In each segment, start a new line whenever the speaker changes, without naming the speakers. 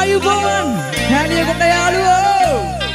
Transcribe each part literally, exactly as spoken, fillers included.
ආයුබෝවන් හැලිය කොට යාළුවෝ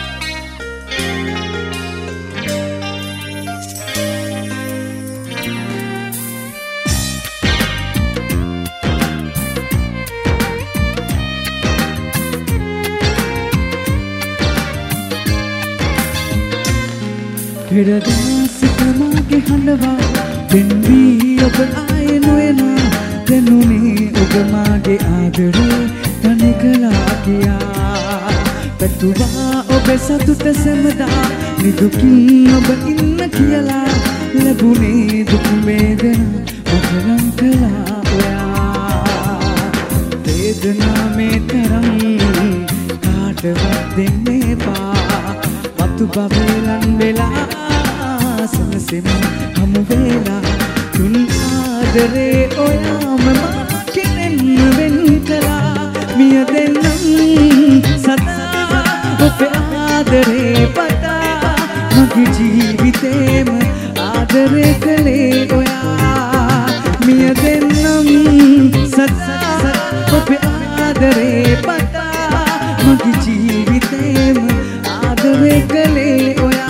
පෙරදාසිත මාගේ හඬවා පෙන්වී ඔබ ආයේ නොයනා දැනුනේ ඔබ මාගේ ආදරේ තනි කළා කියා පැතුවා ඔබ සතුට සැමදා නිදුකින් ඔබ ඉන්න කියලා ලැබුණේ දුක් වේදනා ඔබ නම් කළා ඔයා වේදනාවේ තරම් කාටවත් දෙන්නේ එපා මතු බබලන් වෙලා සනසෙම හමු වෙලා තුන් ආදරේ ඔයාම මා කෙනෙන් වෙන් කළා මිය දෙන්නම් සදා ඔබේ ආදරේ පතා මගේ ජීවිතේම ආදරේ කළේ ඔයා මිය දෙන්නම් සදා ඔබේ ආදරේ පතා මගේ ජීවිතේම ආදරේ කළේ ඔයා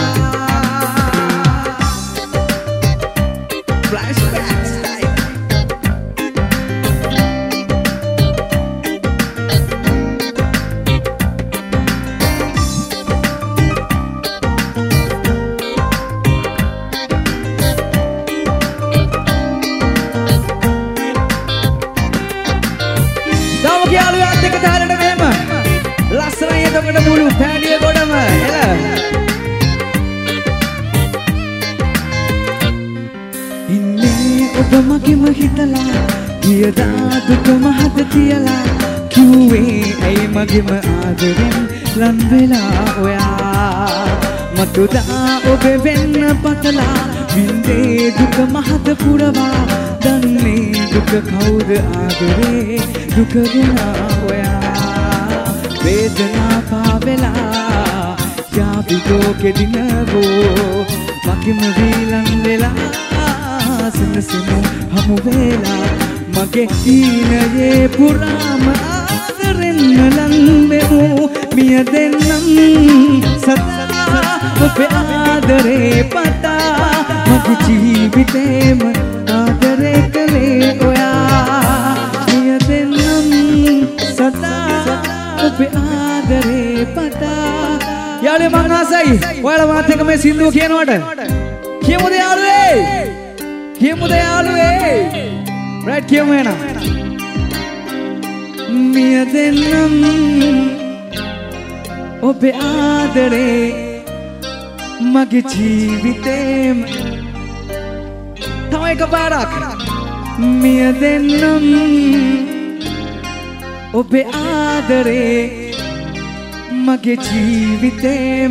මුළු පැඩිය ගොඩම එල ඉන්නේ ඔබ මගෙම හිතලා ගියදා දුක මහත තියලා කිව්වේ ඇයි මගෙම ආදරෙන් ලන් වෙලා ඔයා මතුදා ඔබ වෙන්න පතලා වින්දේ දුක මහත පුරවා දන්නේ දුක කවුද ආදරේ දුක දෙනා ඔයා වේදනා පාවෙලා යාවිදෝ කෙදිනවෝ මගෙම වීලන් වෙලා සනසෙමු හමු වෙලා මගේ හීනයේ පුරාම ආදරෙන් ලන් වෙමු මිය දෙන්නම් සදා ඔබේ ආදරේ පතා මගේ ජීවිතේම ආදරේ කළේ ඔයා මිය දෙන්නම් සදා ඔබේ ආදරේ පතා යාළුවෝ මං ආසයි ඔයාලා මාත් එක්ක මේ සින්දුව කියනවට කියමුද යාළුවේ කියමුද යාළුවේ රයිට් කියමු එහෙනම් මිය දෙන්නම් ඔබේ ආදරේ මගේ ජීවිතේම තව එක පාරක් මිය දෙන්නම් ඔබේ ආදරේ මගේ ජීවිතේම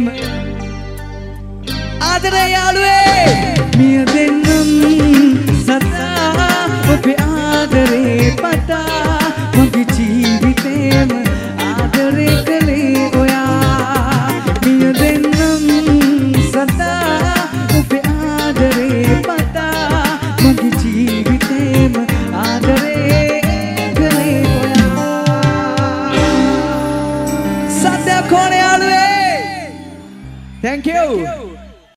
ආදරේ යාළුවේ මිය දෙන්නම් සදා ඔබේ ආදරේ පතා මගේ ජීවිතේම ආදරේ කළේ ඔයා මිය දෙන්නම් සදා ඔබේ ආදරේ පතා මගේ ජීවිතේම ආදරේ Thank you.